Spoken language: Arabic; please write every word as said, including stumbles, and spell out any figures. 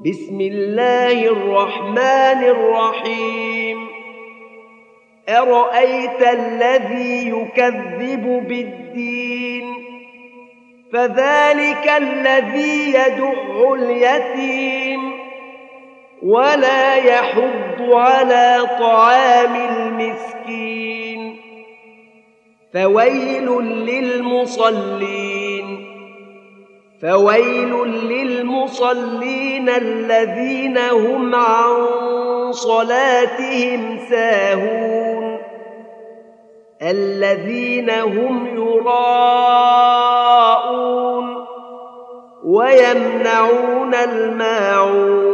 بسم الله الرحمن الرحيم أرأيت الذي يكذب بالدين فذلك الذي يدع اليتيم ولا يحض على طعام المسكين فويل للمصلين فويل للمصلين الذين هم عن صلاتهم ساهون الذين هم يراءون ويمنعون الماعون